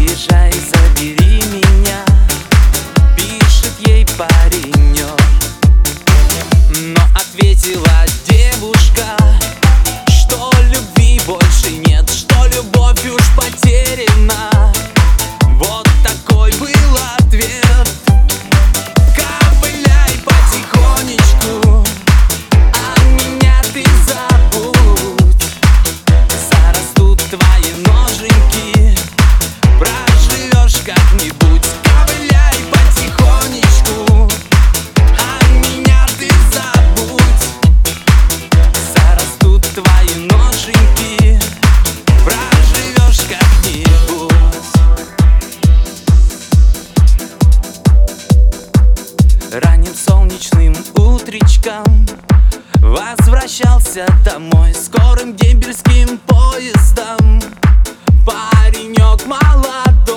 приезжай, забери меня, пишет ей паренек. Но ответила девушка, что любви больше нет, что любовь уж потеряна. Вот такой был ответ. Ковыляй потихонечку, а меня ты забудь. Зарастут твои ноженьки, проживешь как-нибудь. Ковыляй потихонечку, а меня ты забудь. Зарастут твои ноженьки, проживешь как-нибудь. Ранним солнечным утречком возвращался домой скорым дембельским поездом. Паренек молодой